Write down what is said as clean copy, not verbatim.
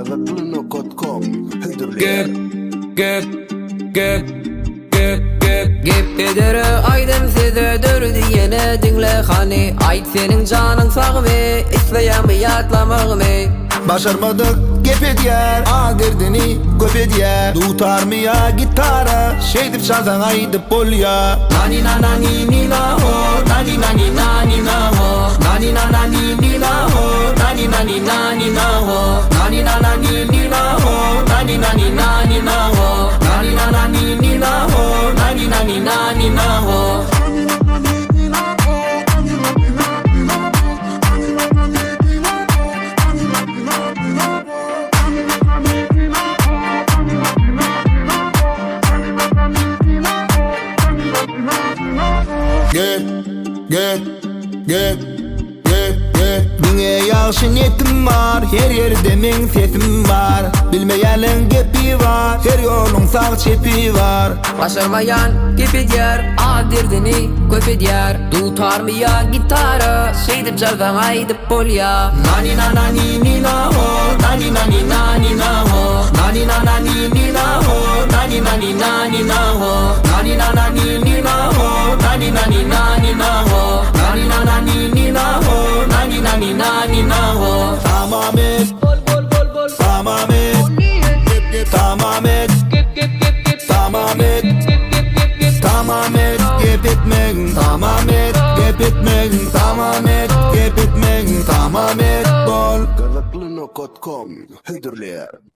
Kazaklıno.com Gep edere aydın size dördü yine dinle hani Ayt senin canın sağ mı İsveyen bir yatlamak mı Başarmadık gep ediyer Ağırdini göp ediyer Tutar mı ya gitara Şeydip çalsan aydıp bol ya Nani na nani ni na ho Nani nani nani na ho Nani na nani ni na ho Nani nani nani na ho Nani na nani ni na ho Nani nani nani na ho Nani na nani ni na ho Nani nani nani na ho Gep Mine yaxşı niyetim var Her yerde men sesim var Bilmeyenin gepi var Her yolun sağ çepi var Başarmayan gep ediyer Ağırdini göp ediyer Tutar mı ya gitara Şeydip çalsan aydıp bol ya Nani na nani ni na ho Nani nani nani na ho Nani na nani ni na ho Nani nani nani na ho Nani na nani ni na ho Nani nani nani na ho Nani na nani ni na ho Nani nani nani na ho Tamam et Tamam et Tamam et Tamam et Tamam et Gep etmen Tamam et Gep etmen Tamam et Gep etmen Tamam et Bol Kazaklıno.com Hıdırlayer